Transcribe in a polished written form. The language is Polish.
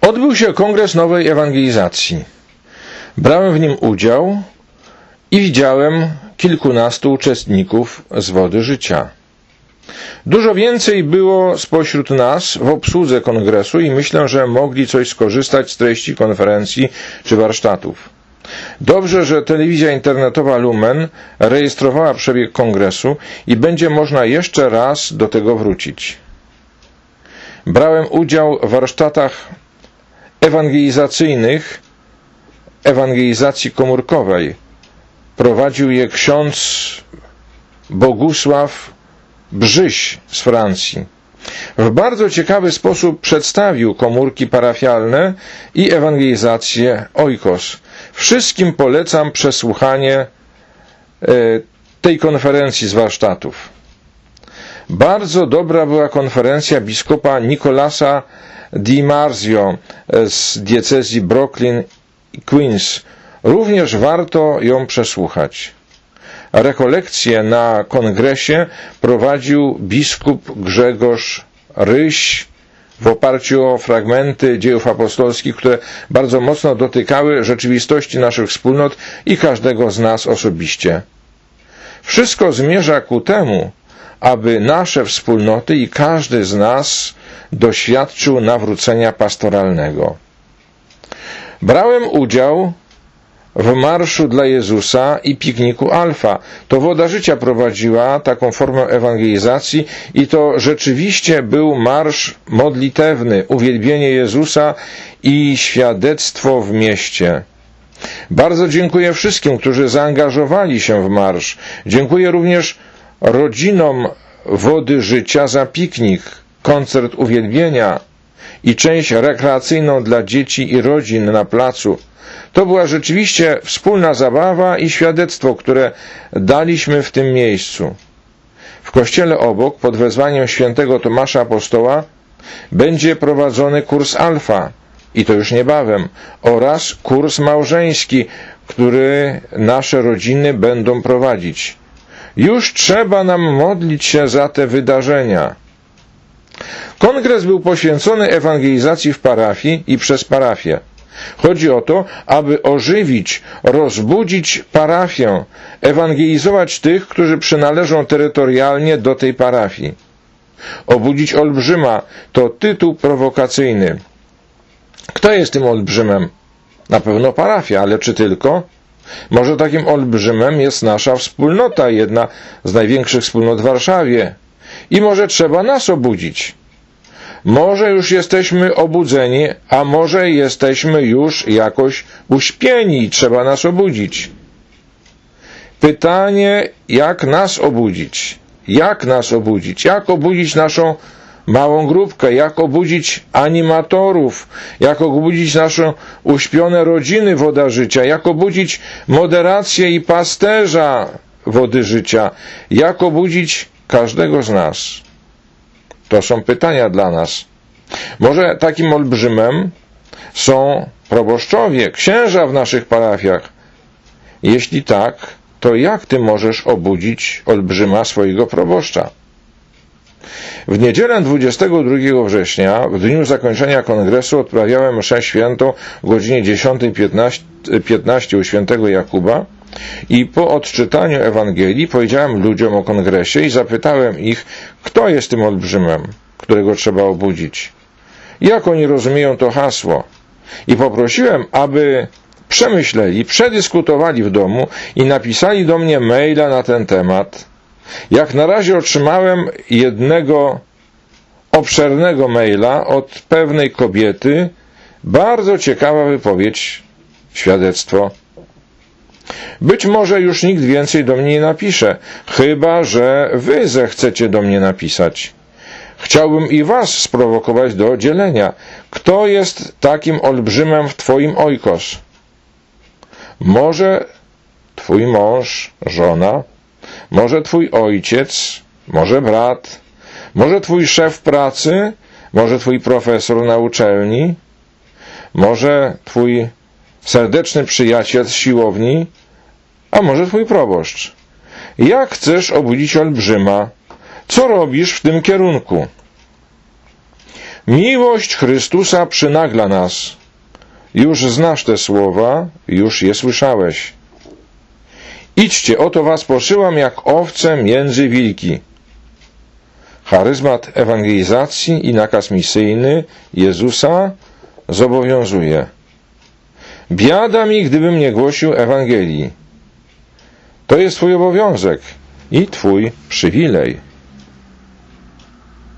Odbył się Kongres Nowej Ewangelizacji. Brałem w nim udział i widziałem kilkunastu uczestników z Wody Życia. Dużo więcej było spośród nas w obsłudze kongresu i myślę, że mogli coś skorzystać z treści konferencji czy warsztatów. Dobrze, że telewizja internetowa Lumen rejestrowała przebieg kongresu i będzie można jeszcze raz do tego wrócić. Brałem udział w warsztatach ewangelizacyjnych, ewangelizacji komórkowej. Prowadził je ksiądz Bogusław Brzyś z Francji. W bardzo ciekawy sposób przedstawił komórki parafialne i ewangelizację Oikos. Wszystkim polecam przesłuchanie tej konferencji z warsztatów. Bardzo dobra była konferencja biskupa Nicolasa Di Marzio z diecezji Brooklyn i Queens. Również warto ją przesłuchać. Rekolekcje na kongresie prowadził biskup Grzegorz Ryś w oparciu o fragmenty dziejów apostolskich, które bardzo mocno dotykały rzeczywistości naszych wspólnot i każdego z nas osobiście. Wszystko zmierza ku temu, aby nasze wspólnoty i każdy z nas doświadczył nawrócenia pastoralnego. Brałem udział w Marszu dla Jezusa i pikniku Alfa. To Woda Życia prowadziła taką formę ewangelizacji i to rzeczywiście był marsz modlitewny, uwielbienie Jezusa i świadectwo w mieście. Bardzo dziękuję wszystkim, którzy zaangażowali się w marsz. Dziękuję również rodzinom Wody Życia za piknik, koncert uwielbienia i część rekreacyjną dla dzieci i rodzin na placu. To była rzeczywiście wspólna zabawa i świadectwo, które daliśmy w tym miejscu. W kościele obok, pod wezwaniem świętego Tomasza Apostoła, będzie prowadzony kurs Alfa, i to już niebawem, oraz kurs małżeński, który nasze rodziny będą prowadzić. Już trzeba nam modlić się za te wydarzenia. Kongres był poświęcony ewangelizacji w parafii i przez parafię. Chodzi o to, aby ożywić, rozbudzić parafię, ewangelizować tych, którzy przynależą terytorialnie do tej parafii. Obudzić olbrzyma to tytuł prowokacyjny. Kto jest tym olbrzymem? Na pewno parafia, ale czy tylko? Może takim olbrzymem jest nasza wspólnota, jedna z największych wspólnot w Warszawie. I może trzeba nas obudzić. Może już jesteśmy obudzeni, a może jesteśmy już jakoś uśpieni i trzeba nas obudzić. Pytanie, jak nas obudzić? Jak nas obudzić? Jak obudzić naszą małą grupkę? Jak obudzić animatorów? Jak obudzić nasze uśpione rodziny Woda Życia? Jak obudzić moderację i pasterza Wody Życia? Jak obudzić każdego z nas? To są pytania dla nas. Może takim olbrzymem są proboszczowie, księża w naszych parafiach? Jeśli tak, to jak ty możesz obudzić olbrzyma swojego proboszcza? W niedzielę 22 września, w dniu zakończenia kongresu, odprawiałem mszę świętą o godzinie 10:15 u świętego Jakuba i po odczytaniu Ewangelii powiedziałem ludziom o kongresie i zapytałem ich, kto jest tym olbrzymem, którego trzeba obudzić. Jak oni rozumieją to hasło? I poprosiłem, aby przemyśleli, przedyskutowali w domu i napisali do mnie maila na ten temat. Jak na razie otrzymałem jednego obszernego maila od pewnej kobiety, bardzo ciekawa wypowiedź, świadectwo. Być może już nikt więcej do mnie nie napisze, chyba że wy zechcecie do mnie napisać. Chciałbym i was sprowokować do dzielenia. Kto jest takim olbrzymem w twoim oikos? Może twój mąż, żona, może twój ojciec, może brat, może twój szef pracy, może twój profesor na uczelni, może twój serdeczny przyjaciel z siłowni, a może twój proboszcz. Jak chcesz obudzić olbrzyma? Co robisz w tym kierunku? Miłość Chrystusa przynagla nas. Już znasz te słowa, już je słyszałeś. Idźcie, oto was posyłam jak owce między wilki. Charyzmat ewangelizacji i nakaz misyjny Jezusa zobowiązuje. Biada mi, gdybym nie głosił Ewangelii. To jest twój obowiązek i twój przywilej.